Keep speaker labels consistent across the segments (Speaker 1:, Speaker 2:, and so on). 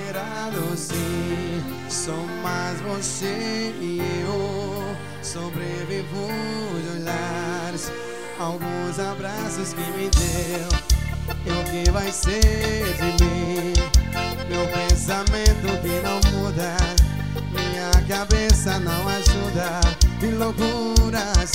Speaker 1: desesperado, sim. Sou mais você e eu. Sobrevivo de olhares, alguns abraços que me deu. E o que vai ser de mim? Meu pensamento que não muda, minha cabeça não ajuda. De loucuras,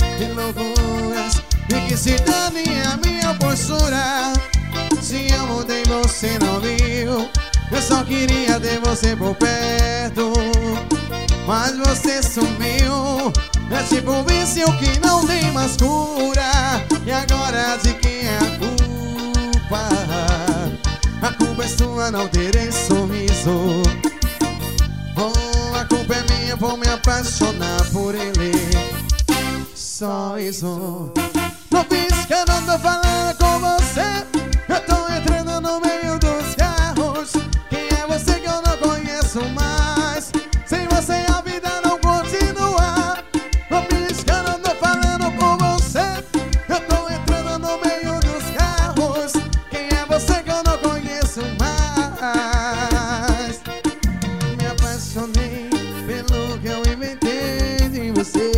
Speaker 1: e que se dane a minha postura. Se eu mudei, você não viu. Eu só queria ter você por perto, mas você sumiu. É tipo um vício que não tem mais cura. E agora de quem é a culpa? A culpa é sua não ter esse sorriso. Oh, a culpa é minha por me apaixonar por ele. Só isso. Não pisca, não tô falando com você. Eu tô entrando no meio dos carros. Quem é você que eu não conheço mais? Sem você a vida não continua. Não pisca, não tô falando com você. Eu tô entrando no meio dos carros. Quem é você que eu não conheço mais? Me apaixonei pelo que eu inventei de você.